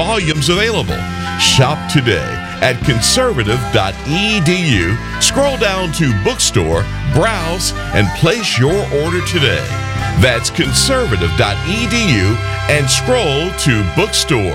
volumes available. Shop today at conservative.edu. Scroll down to Bookstore, browse, and place your order today. That's conservative.edu and scroll to Bookstore.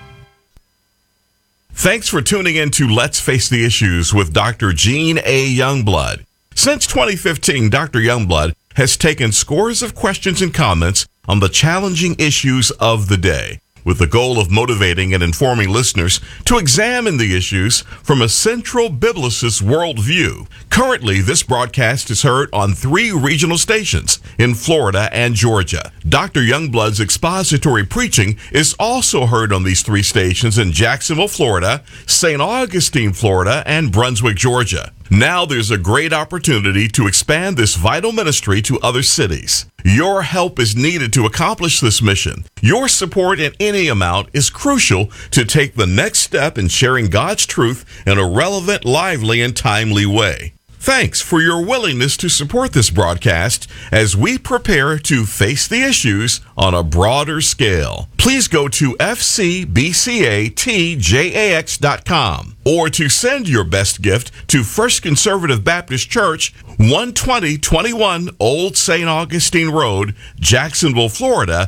Thanks for tuning in to Let's Face the Issues with Dr. Gene A. Youngblood. Since 2015, Dr. Youngblood has taken scores of questions and comments on the challenging issues of the day, with the goal of motivating and informing listeners to examine the issues from a central biblicist worldview. Currently, this broadcast is heard on 3 regional stations in Florida and Georgia. Dr. Youngblood's expository preaching is also heard on these 3 stations in Jacksonville, Florida, St. Augustine, Florida, and Brunswick, Georgia. Now there's a great opportunity to expand this vital ministry to other cities. Your help is needed to accomplish this mission. Your support in any amount is crucial to take the next step in sharing God's truth in a relevant, lively, and timely way. Thanks for your willingness to support this broadcast as we prepare to face the issues on a broader scale. Please go to fcbcatjax.com or to send your best gift to First Conservative Baptist Church, 12021 Old St. Augustine Road, Jacksonville, Florida,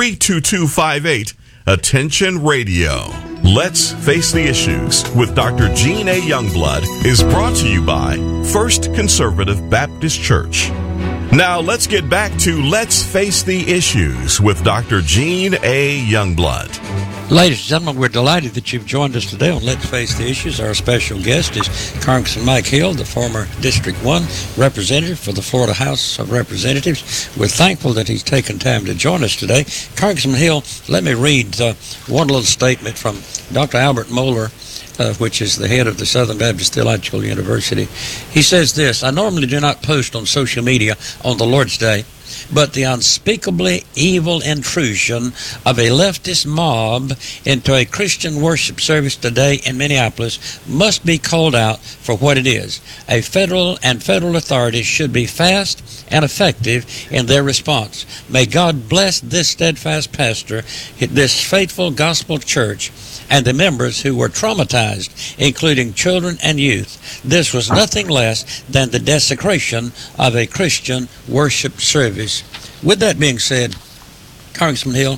32258. Attention Radio. Let's Face the Issues with Dr. Gene A. Youngblood is brought to you by First Conservative Baptist Church. Now let's get back to Let's Face the Issues with Dr. Gene A. Youngblood. Ladies and gentlemen, we're delighted that you've joined us today on Let's Face the Issues. Our special guest is Congressman Mike Hill, the former District 1 representative for the Florida House of Representatives. We're thankful that he's taken time to join us today. Congressman Hill, let me read one little statement from Dr. Albert Mohler, which is the head of the Southern Baptist Theological University. He says this: I normally do not post on social media on the Lord's Day, but the unspeakably evil intrusion of a leftist mob into a Christian worship service today in Minneapolis must be called out for what it is. Federal authorities should be fast and effective in their response. May God bless this steadfast pastor, this faithful gospel church, and the members who were traumatized, including children and youth. This was nothing less than the desecration of a Christian worship service. With that being said, Congressman Hill,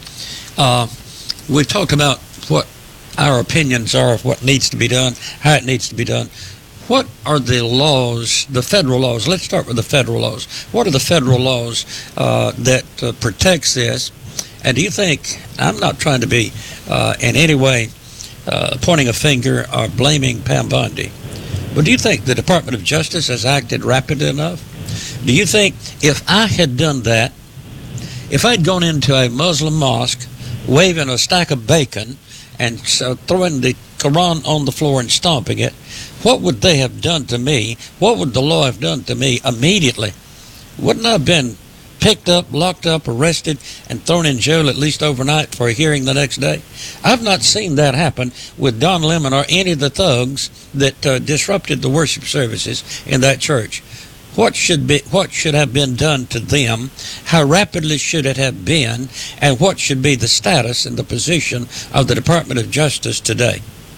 we've talked about what our opinions are of what needs to be done, how it needs to be done. What are the laws, the federal laws? Let's start with the federal laws. What are the federal laws that protects this? And do you think, I'm not trying to be in any way pointing a finger or blaming Pam Bondi, but do you think the Department of Justice has acted rapidly enough? Do you think if I had done that, if I'd gone into a Muslim mosque waving a stack of bacon and throwing the Quran on the floor and stomping it, what would they have done to me? What would the law have done to me immediately? Wouldn't I have been picked up, locked up, arrested, and thrown in jail at least overnight for a hearing the next day? I've not seen that happen with Don Lemon or any of the thugs that disrupted the worship services in that church. What should have been done to them? How rapidly should it have been? And what should be the status and the position of the Department of Justice today?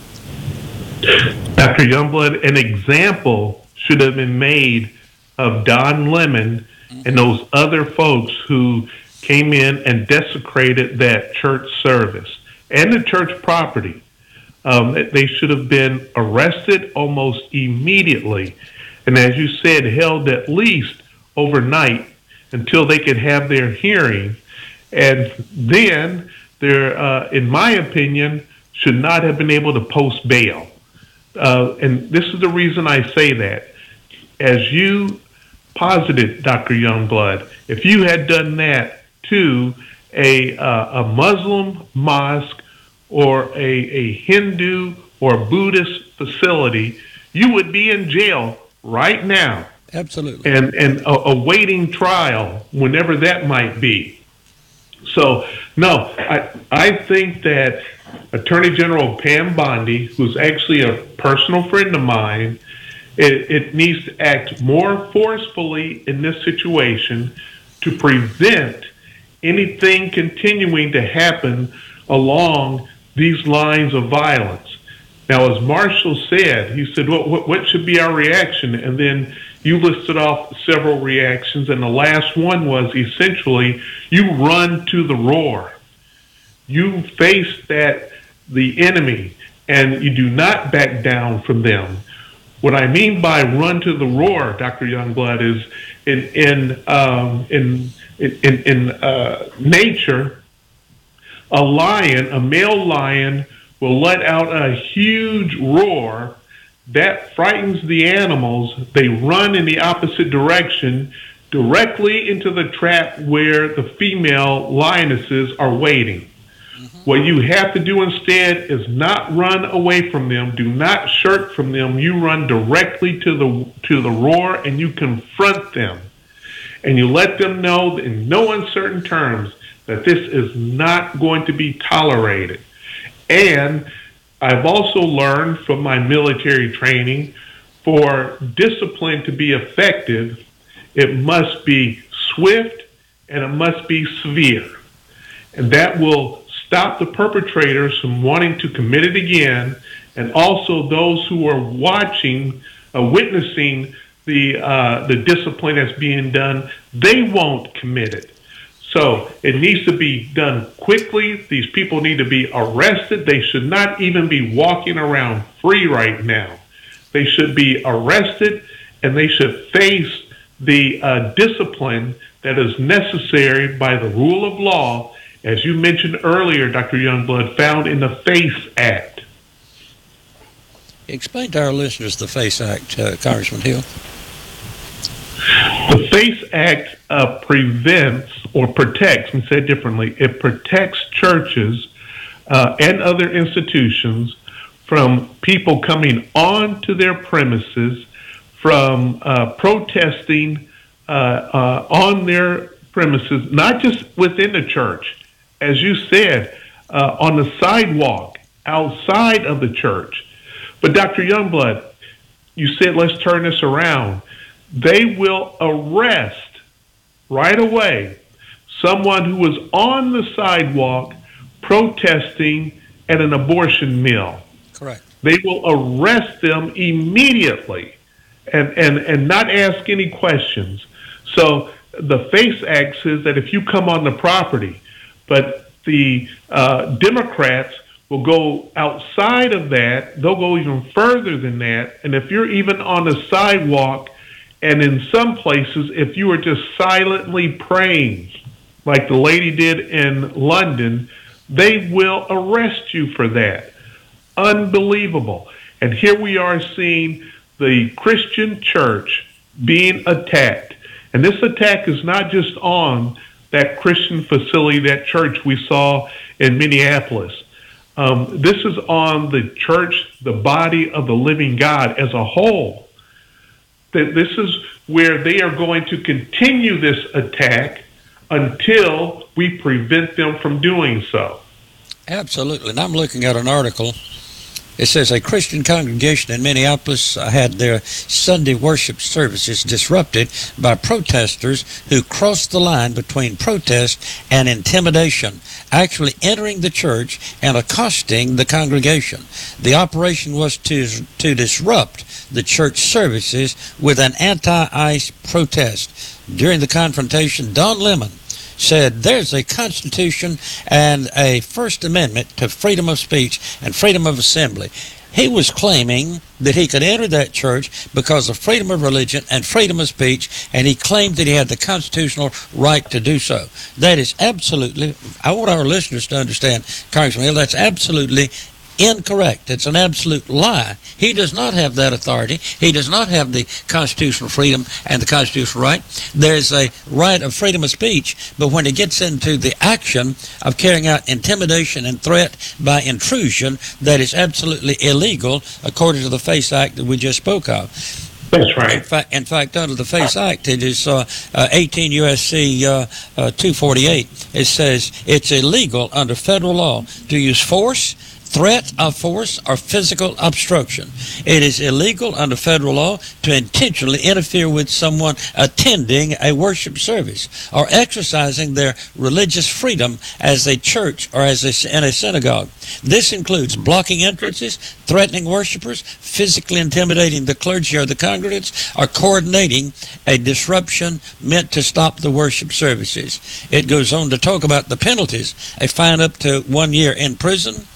Dr. Youngblood, an example should have been made of Don Lemon and those other folks who came in and desecrated that church service and the church property. They should have been arrested almost immediately, and as you said, held at least overnight until they could have their hearing. And then there, in my opinion, should not have been able to post bail. And this is the reason I say that. As you posited, Dr. Youngblood, if you had done that to a Muslim mosque or a Hindu or Buddhist facility, you would be in jail right now. Absolutely. And awaiting trial whenever that might be. So, no, I think that Attorney General Pam Bondi, who's actually a personal friend of mine, it needs to act more forcefully in this situation to prevent anything continuing to happen along these lines of violence. Now, as Marshall said, he said, what should be our reaction? And then you listed off several reactions, and the last one was essentially you run to the roar. You face the enemy, and you do not back down from them. What I mean by run to the roar, Dr. Youngblood, is in nature, a lion, a male lion, will let out a huge roar that frightens the animals. They run in the opposite direction, directly into the trap where the female lionesses are waiting. What you have to do instead is not run away from them. Do not shirk from them. You run directly to the roar, and you confront them. And you let them know in no uncertain terms that this is not going to be tolerated. And I've also learned from my military training, for discipline to be effective, it must be swift and it must be severe. And that will stop the perpetrators from wanting to commit it again, and also those who are watching, witnessing the discipline that's being done, they won't commit it. So it needs to be done quickly. These people need to be arrested. They should not even be walking around free right now. They should be arrested, and they should face the discipline that is necessary by the rule of law, as you mentioned earlier, Dr. Youngblood, found in the FACE Act. Explain to our listeners the FACE Act, Congressman Hill. The FACE Act prevents or protects, and said differently, it protects churches and other institutions from people coming onto their premises, from protesting on their premises, not just within the church, as you said, on the sidewalk, outside of the church. But Dr. Youngblood, you said, let's turn this around. They will arrest right away someone who was on the sidewalk protesting at an abortion mill. Correct. They will arrest them immediately and not ask any questions. So the FACE Act says that if you come on the property, but the Democrats will go outside of that, they'll go even further than that, and if you're even on the sidewalk, and in some places, if you are just silently praying, like the lady did in London, they will arrest you for that. Unbelievable. And here we are seeing the Christian church being attacked. And this attack is not just on that Christian facility, that church we saw in Minneapolis. This is on the church, the body of the living God as a whole. That this is where they are going to continue this attack until we prevent them from doing so. Absolutely. And I'm looking at an article. It says a Christian congregation in Minneapolis had their Sunday worship services disrupted by protesters who crossed the line between protest and intimidation, actually entering the church and accosting the congregation. The operation was to disrupt the church services with an anti-ICE protest. During the confrontation, Don Lemon said there's a Constitution and a First Amendment to freedom of speech and freedom of assembly. He was claiming that he could enter that church because of freedom of religion and freedom of speech, and he claimed that he had the constitutional right to do so. That is absolutely, I want our listeners to understand, Congressman Hill, that's absolutely incorrect. It's an absolute lie. He does not have that authority. He does not have the constitutional freedom and the constitutional right. There's a right of freedom of speech, but when it gets into the action of carrying out intimidation and threat by intrusion, that is absolutely illegal according to the FACE Act that we just spoke of. That's right. In fact, under the FACE Act, it is 18 U.S.C. 248. It says it's illegal under federal law to use force, threat of force, or physical obstruction. It is illegal under federal law to intentionally interfere with someone attending a worship service or exercising their religious freedom as a church or in a synagogue. This includes blocking entrances, threatening worshipers, physically intimidating the clergy or the congregants, or coordinating a disruption meant to stop the worship services. It goes on to talk about the penalties: a fine up to 1 year in prison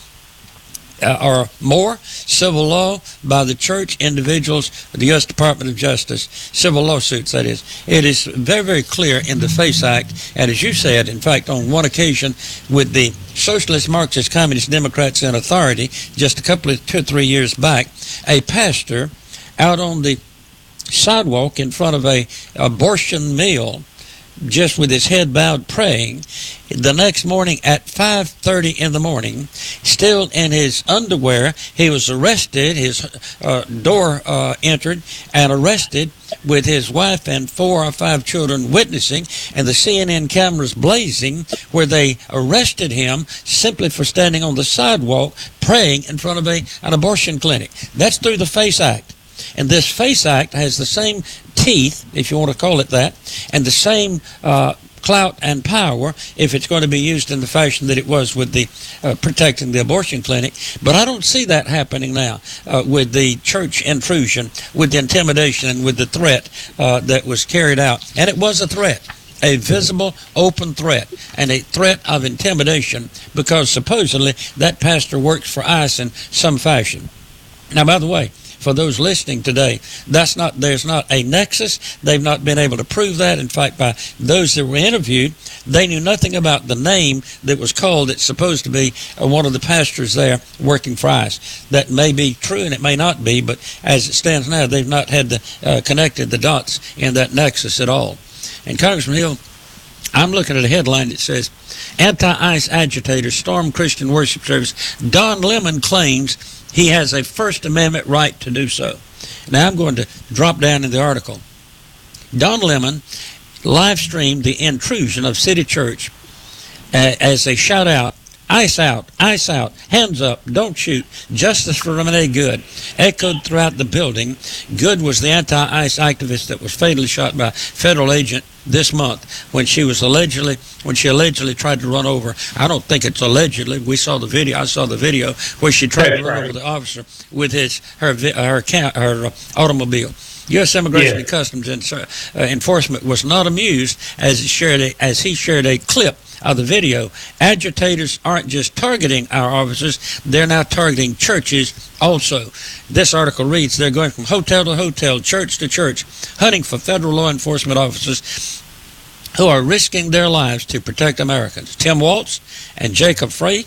or more, civil law by the church, individuals, the U.S. Department of Justice, civil lawsuits, that is. It is very, very clear in the FACE Act, and as you said, in fact, on one occasion with the Socialist, Marxist, Communist Democrats in authority, just a couple of 2 or 3 years back, a pastor out on the sidewalk in front of a abortion mill, just with his head bowed praying. The next morning at 5:30 in the morning, still in his underwear, he was arrested, his door entered, and arrested with his wife and 4 or 5 children witnessing, and the CNN cameras blazing, where they arrested him simply for standing on the sidewalk praying in front of an abortion clinic. That's through the FACE Act. And this FACE Act has the same teeth, if you want to call it that, and the same clout and power if it's going to be used in the fashion that it was with the protecting the abortion clinic. But I don't see that happening now with the church intrusion, with the intimidation, and with the threat that was carried out. And it was a threat, a visible, open threat, and a threat of intimidation, because supposedly that pastor works for ICE in some fashion. Now, by the way, for those listening today, there's not a nexus. They've not been able to prove that. In fact, by those that were interviewed, they knew nothing about the name that was called. It's supposed to be one of the pastors there working for ICE. That may be true and it may not be, but as it stands now, they've not had connected the dots in that nexus at all. And Congressman Hill, I'm looking at a headline that says, anti-ICE agitators storm Christian worship service. Don Lemon claims he has a First Amendment right to do so. Now I'm going to drop down in the article. Don Lemon live streamed the intrusion of City Church as they shout out, "Ice out, ice out, hands up, don't shoot, justice for Renee Good," echoed throughout the building. Good was the anti-ICE activist that was fatally shot by a federal agent this month when she allegedly tried to run over. I don't think it's allegedly. We saw the video. I saw the video where she tried to run over the officer with her automobile. U.S. Immigration and Customs Enforcement was not amused as he shared a clip of the video. Agitators aren't just targeting our officers, they're now targeting churches also. This article reads, they're going from hotel to hotel, church to church, hunting for federal law enforcement officers who are risking their lives to protect Americans. Tim Waltz and Jacob Frey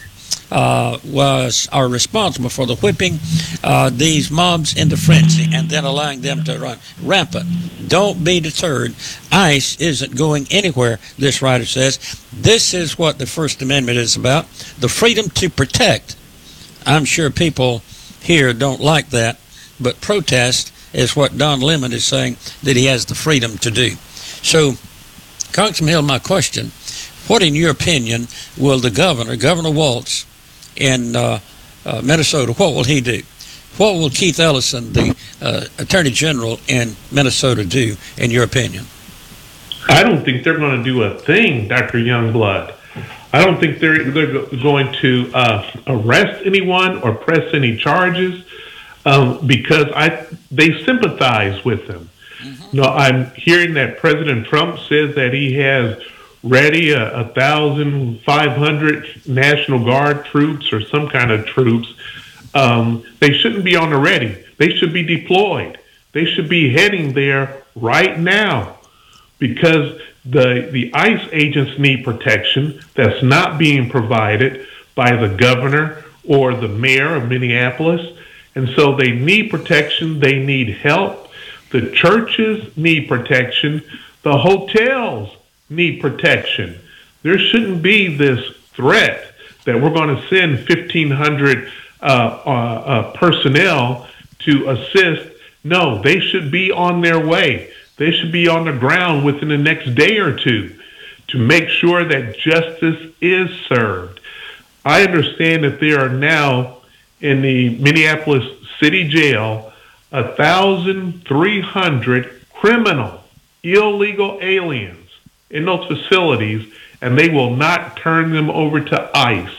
are responsible for the whipping these mobs into frenzy and then allowing them to run rampant. Don't be deterred. ICE isn't going anywhere, this writer says. This is what the First Amendment is about, the freedom to protect. I'm sure people here don't like that, but protest is what Don Lemon is saying that he has the freedom to do. So, Congressman Hill, my question, what in your opinion will the Governor Waltz in Minnesota, what will he do? What will Keith Ellison, the Attorney General in Minnesota, do, in your opinion? I don't think they're going to do a thing, Dr. Youngblood. I don't think they're going to arrest anyone or press any charges because they sympathize with them. Mm-hmm. No, I'm hearing that President Trump says that he has ready 1,500 National Guard troops or some kind of troops. They shouldn't be on the ready. They should be deployed. They should be heading there right now because the ICE agents need protection that's not being provided by the governor or the mayor of Minneapolis. And so they need protection. They need help. The churches need protection. The hotels need protection. There shouldn't be this threat that we're going to send 1,500 personnel to assist. No, they should be on their way. They should be on the ground within the next day or two to make sure that justice is served. I understand that there are now in the Minneapolis City Jail 1,300 criminal, illegal aliens in those facilities, and they will not turn them over to ICE.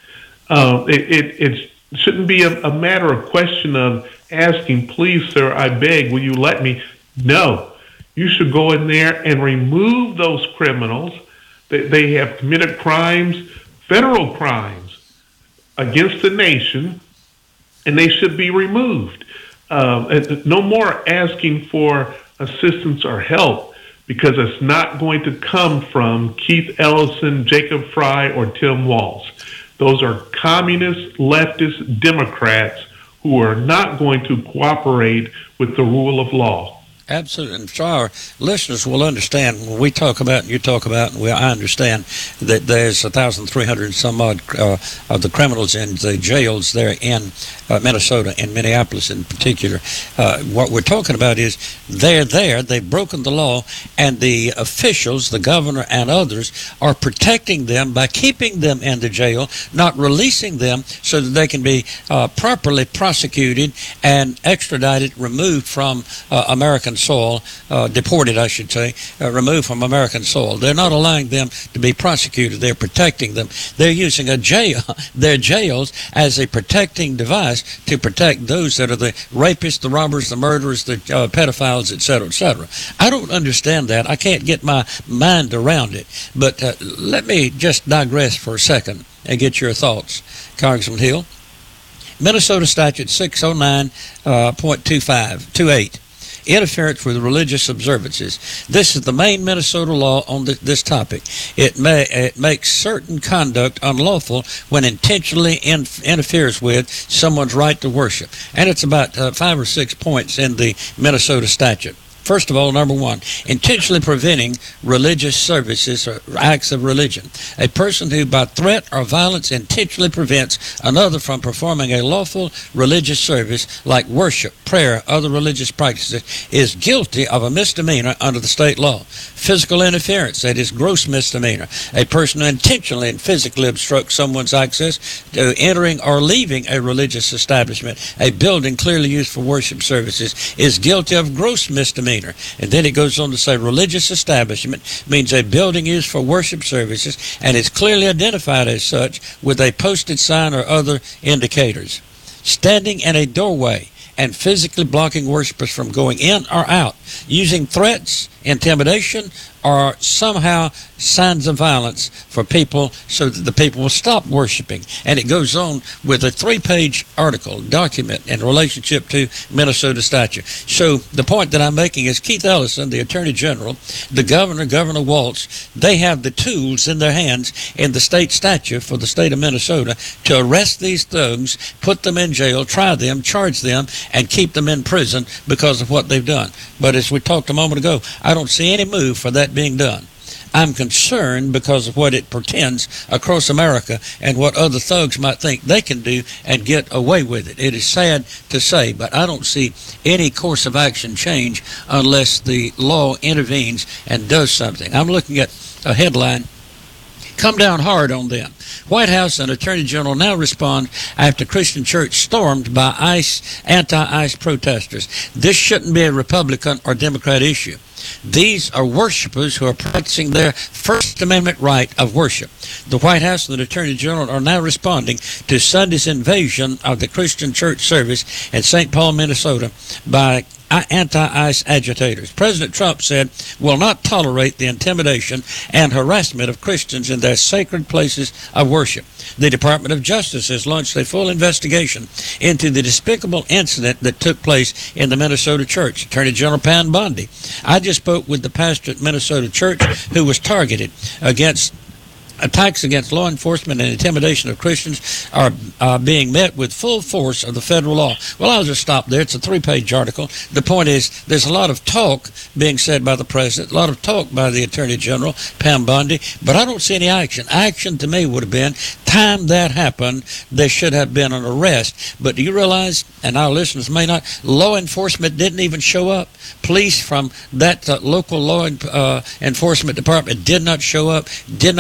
It shouldn't be a matter of question of asking, please, sir, I beg, will you let me? No. You should go in there and remove those criminals. They have committed crimes, federal crimes, against the nation, and they should be removed. No more asking for assistance or help, because it's not going to come from Keith Ellison, Jacob Fry, or Tim Walz. Those are communist, leftist Democrats who are not going to cooperate with the rule of law. Absolutely. And so our listeners will understand when we talk about, and you talk about, and I understand that there's 1,300 and some odd of the criminals in the jails there in Minnesota and Minneapolis in particular. What we're talking about is they're there, they've broken the law, and the officials, the governor and others, are protecting them by keeping them in the jail, not releasing them so that they can be properly prosecuted and extradited, removed from American soil, deported, I should say, removed from American soil. They're not allowing them to be prosecuted. They're protecting them. They're using their jails as a protecting device to protect those that are the rapists, the robbers, the murderers, the pedophiles, etc., etc. I don't understand that. I can't get my mind around it. But let me just digress for a second and get your thoughts, Congressman Hill. Minnesota Statute 609.28. Interference with religious observances. This is the main Minnesota law on this topic. It makes certain conduct unlawful when intentionally interferes with someone's right to worship. And it's about 5 or 6 points in the Minnesota statute. First of all, number one, intentionally preventing religious services or acts of religion. A person who by threat or violence intentionally prevents another from performing a lawful religious service like worship, prayer, other religious practices is guilty of a misdemeanor under the state law. Physical interference, that is gross misdemeanor. A person who intentionally and physically obstructs someone's access to entering or leaving a religious establishment, a building clearly used for worship services, is guilty of gross misdemeanor. And then it goes on to say religious establishment means a building used for worship services and is clearly identified as such with a posted sign or other indicators. Standing in a doorway and physically blocking worshipers from going in or out, using threats, intimidation, or somehow signs of violence for people so that the people will stop worshiping. And it goes on with a 3-page article, document in relationship to Minnesota statute. So the point that I'm making is Keith Ellison, the Attorney General, the Governor, Governor Walz, they have the tools in their hands in the state statute for the state of Minnesota to arrest these thugs, put them in jail, try them, charge them, and keep them in prison because of what they've done. But as we talked a moment ago, I don't see any move for that being done. I'm concerned because of what it portends across America and what other thugs might think they can do and get away with it. It is sad to say, but I don't see any course of action change unless the law intervenes and does something. I'm looking at a headline, "Come down hard on them." White House and Attorney General now respond after Christian church stormed by anti-ICE protesters. This shouldn't be a Republican or Democrat issue. These are worshipers who are practicing their First Amendment right of worship. The White House and the Attorney General are now responding to Sunday's invasion of the Christian church service in St. Paul, Minnesota by anti-ICE agitators. President Trump said, "Will not tolerate the intimidation and harassment of Christians in their sacred places of worship." The Department of Justice has launched a full investigation into the despicable incident that took place in the Minnesota church. Attorney General Pam Bondi. I just spoke with the pastor at Minnesota church who was targeted against attacks against law enforcement and intimidation of Christians are being met with full force of the federal law. Well, I'll just stop there. It's a 3-page article. The point is there's a lot of talk being said by the president, a lot of talk by the Attorney General, Pam Bondi, but I don't see any action. Action to me would have been, time that happened, there should have been an arrest. But do you realize, and our listeners may not, law enforcement didn't even show up. Police from that local law enforcement department did not show up, did not respond.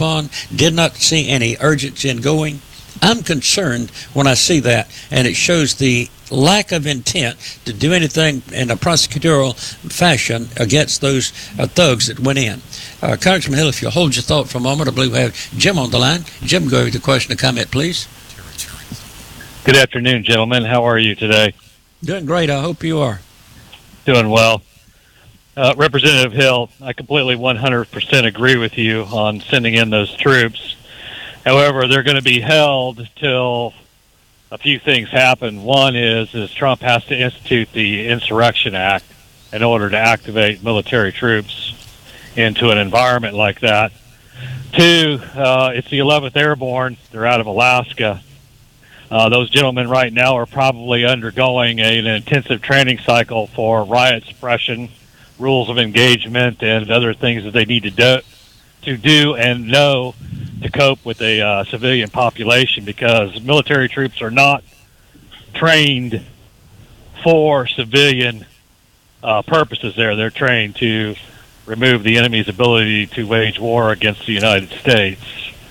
on, did not see any urgency in going. I'm concerned when I see that, and it shows the lack of intent to do anything in a prosecutorial fashion against those thugs that went in. Congressman Hill, if you'll hold your thought for a moment, I believe we have Jim on the line. Jim, go with the question or comment, please. Good afternoon, gentlemen. How are you today? Doing great. I hope you are. Doing well. Representative Hill, I completely 100% agree with you on sending in those troops. However, they're going to be held till a few things happen. One is Trump has to institute the Insurrection Act in order to activate military troops into an environment like that. Two, it's the 11th Airborne. They're out of Alaska. Those gentlemen right now are probably undergoing an intensive training cycle for riot suppression, rules of engagement, and other things that they need to do and know to cope with a civilian population, because military troops are not trained for civilian purposes there. They're trained to remove the enemy's ability to wage war against the United States.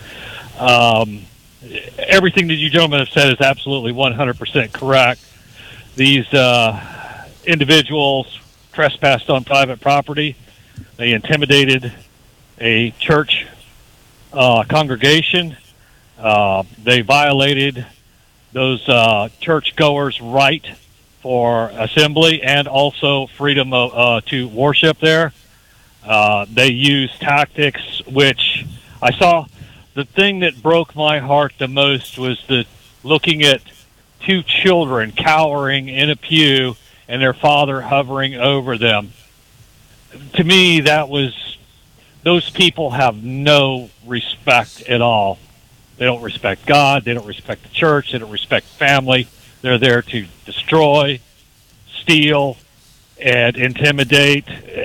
Everything that you gentlemen have said is absolutely 100% correct. These individuals trespassed on private property. They intimidated a church congregation. They violated those churchgoers' right for assembly and also freedom to worship there. They used tactics which I saw. The thing that broke my heart the most was looking at two children cowering in a pew and their father hovering over them. To me, those people have no respect at all. They don't respect God. They don't respect the church. They don't respect family. They're there to destroy, steal, and intimidate.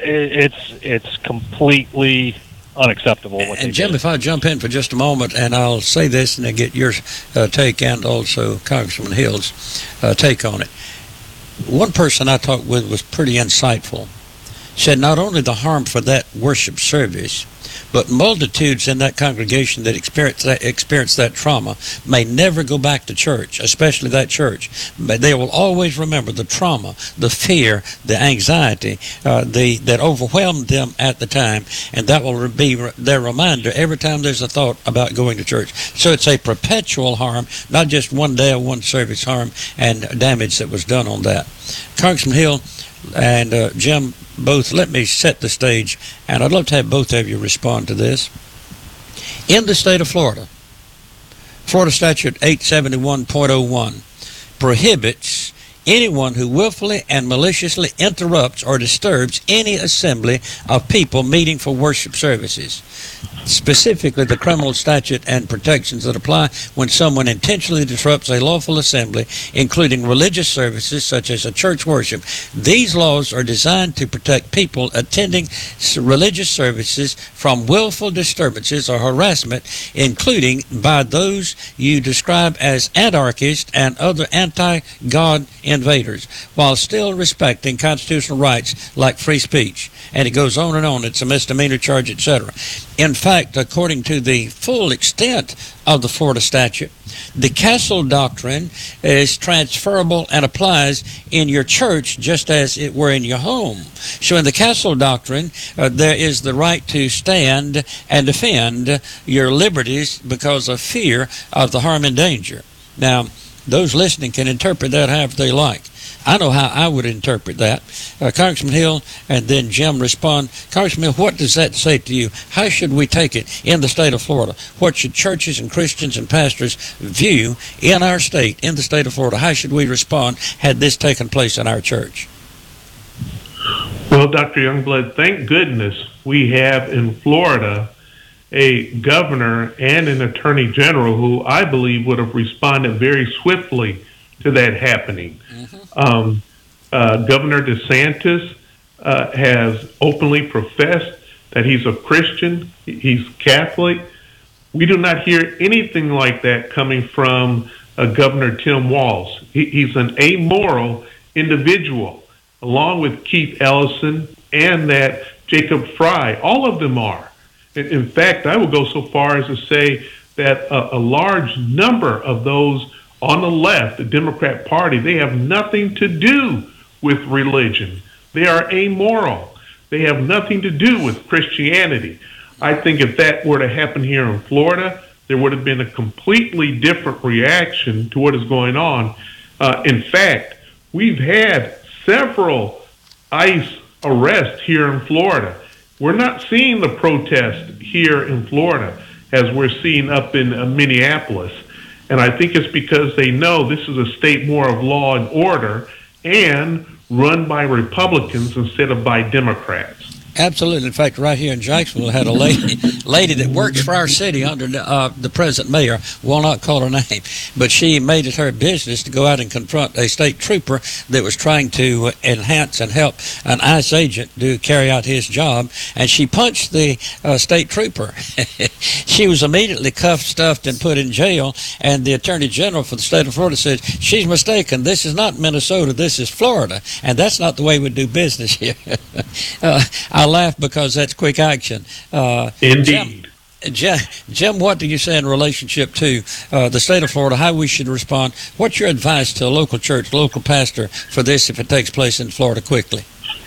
It's completely unacceptable. And Jim, if I jump in for just a moment, and I'll say this and then get your take and also Congressman Hill's take on it. One person I talked with was pretty insightful. Said not only the harm for that worship service, but multitudes in that congregation that experience that trauma may never go back to church, especially that church. But they will always remember the trauma, the fear, the anxiety that overwhelmed them at the time, and that will be their reminder every time there's a thought about going to church. So it's a perpetual harm, not just one day or one service harm and damage that was done on that. Congressman Hill and Jim, both, let me set the stage, and I'd love to have both of you respond to this. In the state of Florida, Florida Statute 871.01 prohibits anyone who willfully and maliciously interrupts or disturbs any assembly of people meeting for worship services. Specifically, the criminal statute and protections that apply when someone intentionally disrupts a lawful assembly, including religious services such as a church worship. These laws are designed to protect people attending religious services from willful disturbances or harassment, including by those you describe as anarchists and other anti-God invaders, while still respecting constitutional rights like free speech. And it goes on and on. It's a misdemeanor charge, etc. In fact, according to the full extent of the Florida statute, the Castle Doctrine is transferable and applies in your church just as it were in your home. So in the Castle Doctrine, there is the right to stand and defend your liberties because of fear of the harm and danger. Now, those listening can interpret that however they like. I know how I would interpret that. Congressman Hill and then Jim respond. Congressman Hill, what does that say to you? How should we take it in the state of Florida? What should churches and Christians and pastors view in our state, in the state of Florida? How should we respond had this taken place in our church? Well, Dr. Youngblood, thank goodness we have in Florida a governor and an attorney general who I believe would have responded very swiftly to that happening. Governor DeSantis has openly professed that he's a Christian, he's Catholic. We do not hear anything like that coming from Governor Tim Walz. He's an amoral individual, along with Keith Ellison and that Jacob Fry. All of them are. In fact, I would go so far as to say that a large number of those on the left, the Democrat Party, they have nothing to do with religion. They are amoral. They have nothing to do with Christianity. I think if that were to happen here in Florida, there would have been a completely different reaction to what is going on. In fact, we've had several ICE arrests here in Florida. We're not seeing the protest here in Florida as we're seeing up in Minneapolis. And I think it's because they know this is a state more of law and order and run by Republicans instead of by Democrats. Absolutely. In fact, right here in Jacksonville, had a lady that works for our city under the present mayor. Will not call her name, but she made it her business to go out and confront a state trooper that was trying to enhance and help an ICE agent carry out his job, and she punched the state trooper. She was immediately cuffed, stuffed, and put in jail, and the Attorney General for the state of Florida said, she's mistaken. This is not Minnesota. This is Florida, and that's not the way we do business here. I laugh because that's quick action. Indeed. Jim, what do you say in relationship to the state of Florida, how we should respond? What's your advice to a local church, local pastor for this if it takes place in Florida quickly?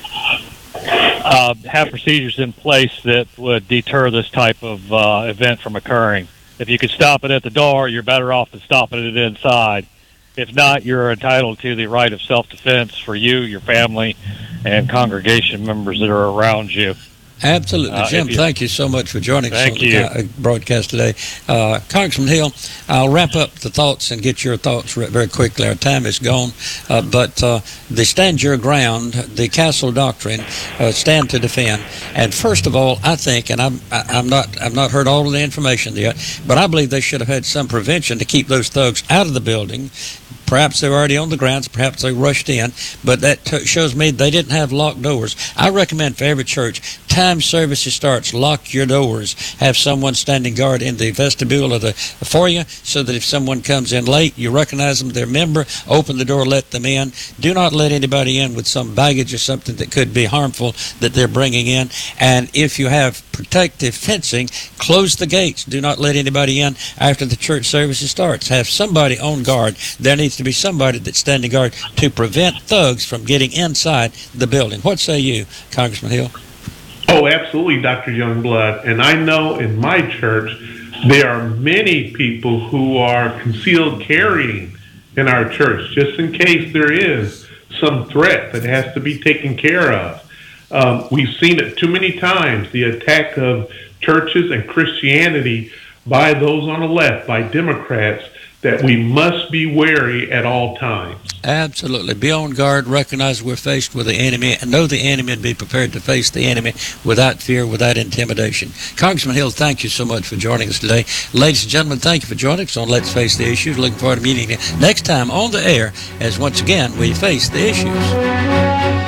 Have procedures in place that would deter this type of event from occurring. If you could stop it at the door, you're better off than stopping it inside. If not, you're entitled to the right of self-defense for you, your family, and congregation members that are around you. Absolutely. Jim, thank you so much for joining us on the broadcast today. Congressman Hill, I'll wrap up the thoughts and get your thoughts very quickly. Our time is gone. But the stand your ground, the Castle Doctrine, stand to defend. And first of all, I think, and I've not heard all of the information yet, but I believe they should have had some prevention to keep those thugs out of the building. Perhaps they were already on the grounds, perhaps they rushed in, but that shows me they didn't have locked doors. I recommend for every church, time services starts, lock your doors. Have someone standing guard in the vestibule of the foyer so that if someone comes in late, you recognize them, they're a member, open the door, let them in. Do not let anybody in with some baggage or something that could be harmful that they're bringing in. And if you have protective fencing, close the gates. Do not let anybody in after the church services starts. Have somebody on guard. There needs to be somebody that's standing guard to prevent thugs from getting inside the building. What say you, Congressman Hill? Oh, absolutely, Dr. Youngblood. And I know in my church there are many people who are concealed carrying in our church, just in case there is some threat that has to be taken care of. We've seen it too many times, the attack of churches and Christianity by those on the left, by Democrats, that we must be wary at all times. Absolutely. Be on guard, recognize we're faced with the enemy, and know the enemy and be prepared to face the enemy without fear, without intimidation. Congressman Hill, thank you so much for joining us today. Ladies and gentlemen, thank you for joining us on Let's Face the Issues. Looking forward to meeting you next time on the air as once again we face the issues.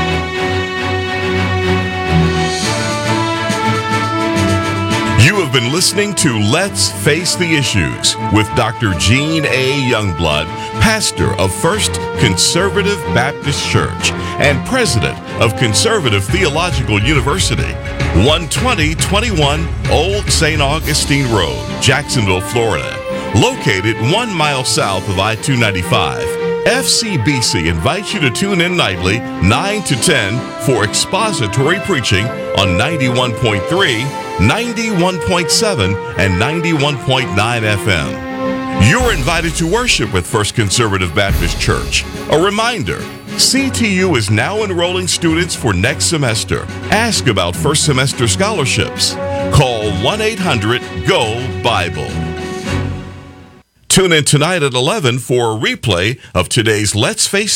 You have been listening to Let's Face the Issues with Dr. Gene A. Youngblood, pastor of First Conservative Baptist Church and president of Conservative Theological University, 12021 Old St. Augustine Road, Jacksonville, Florida. Located 1 mile south of I-295. FCBC invites you to tune in nightly 9 to 10 for expository preaching on 91.3, 91.7, and 91.9 FM. You're invited to worship with First Conservative Baptist Church. A reminder, CTU is now enrolling students for next semester. Ask about first semester scholarships. Call 1-800-GO-BIBLE. Tune in tonight at 11 for a replay of today's Let's Face